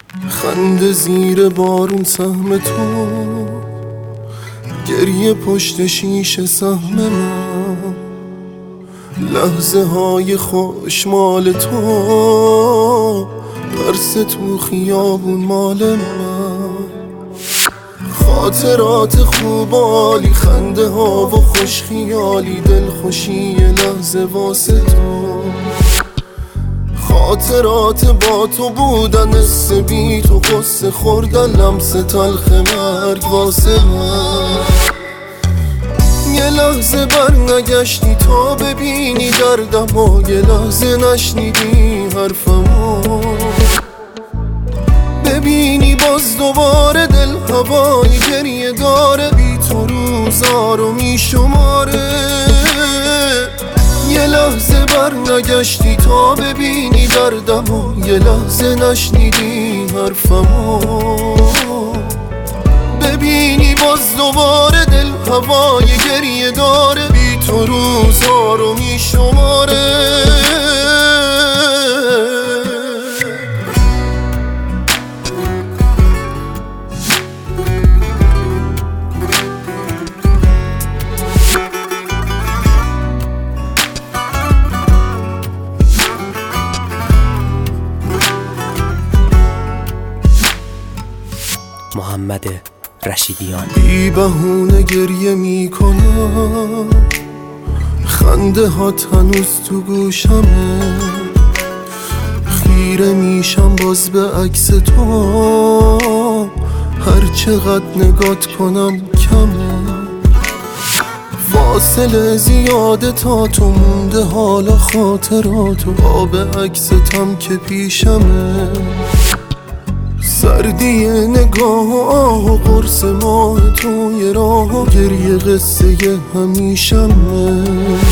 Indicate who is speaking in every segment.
Speaker 1: خنده زیر بارون سهم تو، گریه پشت شیشه سهم من، لحظه های خوش مال تو، ترس تو خیابون مال من. خاطرات خوب عالی، خنده ها و خوش خیالی، دلخوشی لحظه واسه تو. خاطرات با تو بودن، حس بی تو، غصه خوردن، لمس تلخ مرگ واسه من. یه لحظه بر نگشتی تا ببینی دردم و یه لحظه نشنیدی حرفمو، ببینی باز دوباره دل هوای گریه داره، بی تو روزا رو میشماره. یه لحظه بر نگشتی تا ببینی دردم و یه لحظه نشنیدی حرفمو، ببینی باز دوباره دل هوای گریه داره، بی تو روزها رو میشماره.
Speaker 2: محمد رشیدیان.
Speaker 1: بی بهونه گریه میکنم، خنده هات هنوز تو گوشمه، خیره میشم باز به عکس تو، هر چقدر نگات کنم کمه. فاصله زیاده تا تو مونده، حالا خاطراتو آب عکستم که پیشمه. سردی نگاه و آه و قرص ماه توی راه و گریه قصه همیشمه.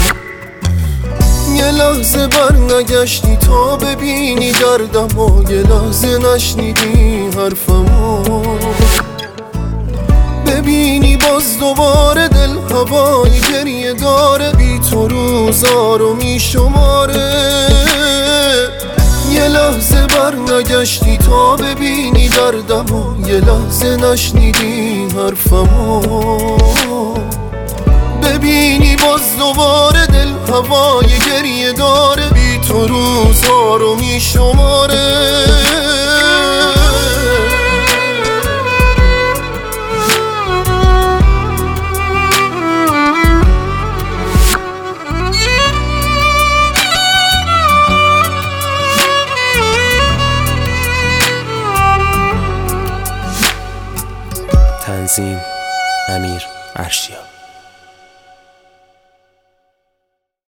Speaker 1: یه لحظه بر نگشتی تا ببینی دردم و یه لحظه نشنیدی حرفمو، ببینی باز دوباره دل هوای گریه داره، بی تو روزا رو میشماره. یه لحظه بر نگشتی تا ببینی دردم و یه لحظه نشنیدی حرفمو، ببینی باز دوباره دل هوای گریه داره، بی تو روزها رو میشماره.
Speaker 2: تنظیم امیر ارشیا.